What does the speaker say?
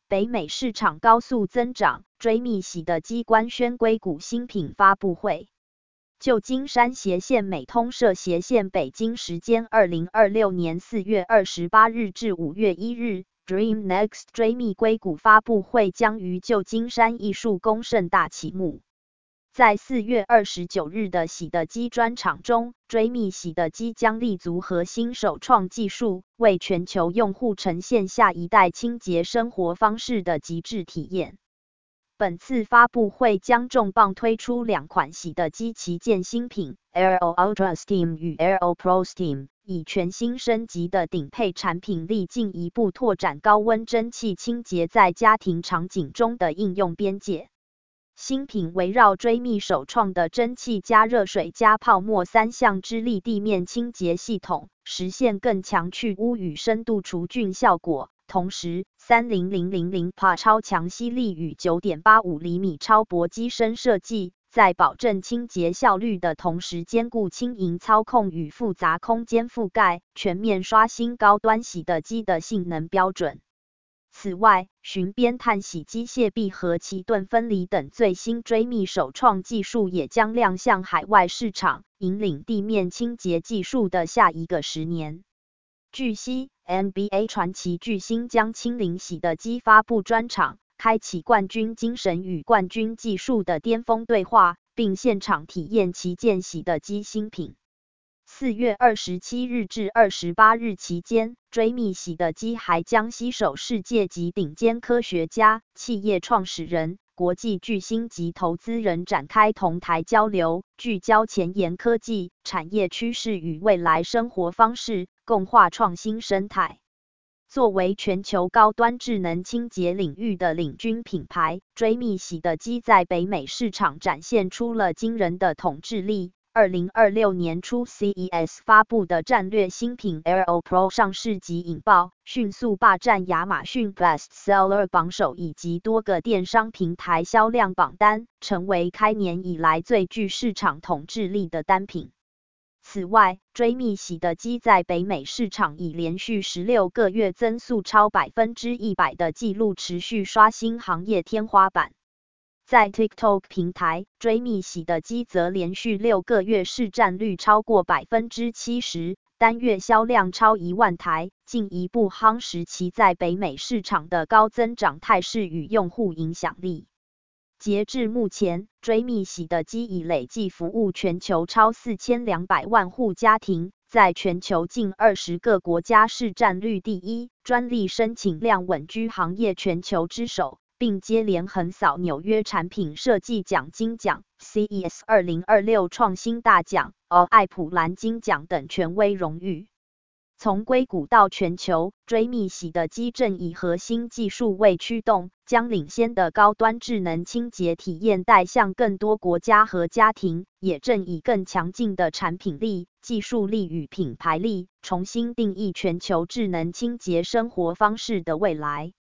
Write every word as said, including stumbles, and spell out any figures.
北美市场高速增长，追觅洗的机官宣硅谷新品发布会。旧金山斜线美通社斜线北京时间二零二六年四月二十八日至五月一日 ，Dream Next 追觅硅谷发布会将于旧金山艺术宫盛大启幕。在四月二十九日的洗的机专场中，追觅洗的机将立足核心首创技术，为全球用户呈现下一代清洁生活方式的极致体验。本次发布会将重磅推出两款洗的机旗舰新品 Aero Ultra Steam 与 Aero Pro Steam， 以全新升级的顶配产品力进一步拓展高温蒸汽清洁在家庭场景中的应用边界。新品围绕追觅首创的蒸汽加热水加泡沫三项之力地面清洁系统，实现更强去污与深度除菌效果。同时 三零零零零 P A 超强吸力与 九点八五厘米超薄机身设计，在保证清洁效率的同时兼顾轻盈操控与复杂空间覆盖，全面刷新高端洗的机的性能标准。此外，循边碳洗机械臂和奇顿分离等最新追觅首创技术也将亮相海外市场，引领地面清洁技术的下一个十年。据悉 ，N B A 传奇巨星将亲临洗的机发布专场，开启冠军精神与冠军技术的巅峰对话，并现场体验旗舰洗的机新品。四月二十七日至二十八日期间，追觅洗的机还将携手世界级顶尖科学家、企业创始人、国际巨星及投资人展开同台交流，聚焦前沿科技、产业趋势与未来生活方式，共话创新生态。作为全球高端智能清洁领域的领军品牌，追觅洗的机在北美市场展现出了惊人的统治力。二零二六年初 C E S 发布的战略新品 Aero Pro 上市即引爆，迅速霸占亚马逊 Best Seller 榜首以及多个电商平台销量榜单，成为开年以来最具市场统治力的单品。此外，追觅洗的机在北美市场已连续十六个月增速超 百分之一百 的纪录持续刷新行业天花板。在 TikTok 平台，追觅洗的机则连续六个月市占率超过 百分之七十， 单月销量超一万台，进一步夯实其在北美市场的高增长态势与用户影响力。截至目前，追觅洗的机已累计服务全球超四千两百万户家庭，在全球近二十个国家市占率第一，专利申请量稳居行业全球之首，并接连横扫纽约产品设计奖金奖、C E S 二零二六创新大奖、艾普蓝金奖等权威荣誉。从硅谷到全球，追觅洗的机正以核心技术为驱动，将领先的高端智能清洁体验带向更多国家和家庭，也正以更强劲的产品力、技术力与品牌力，重新定义全球智能清洁生活方式的未来。